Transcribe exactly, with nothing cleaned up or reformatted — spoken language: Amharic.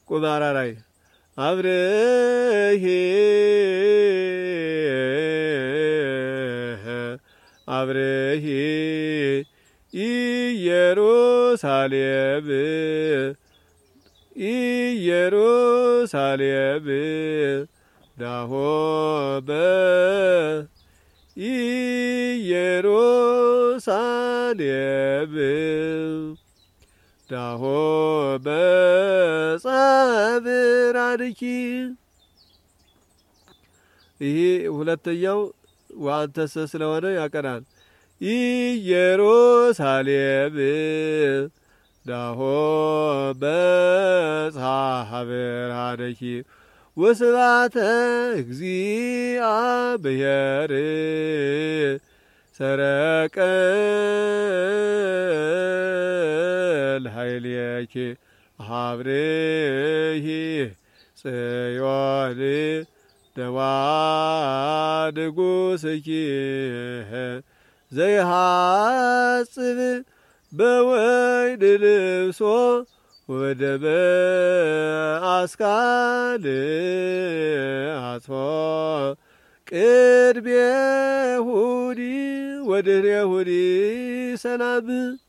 ቁማራራይ አብረሂ አብረሂ ኢየሩሳሌም ኢየሩሳሌም ዳሆበ ኢየሩሳሌም ዳሆበ ጸብራንኪ። ይሄ ሁለተኛው ወአንተሰ ስለሆነ ያቀናል። ኢየሩሳሌም ዳሆበ ጸብራንኪ ወስብሐተ እግዚአብሔር ሰረቀ ለኃይልኪ ሀብርሂ ጽዮን ደዋ ንጉሥኪ ዘይሐጽብ በወይን ልብሶ ወደመ አስካል አጽፎ ቅድሜሁኒ ወድኅሬሁኒ ሰላም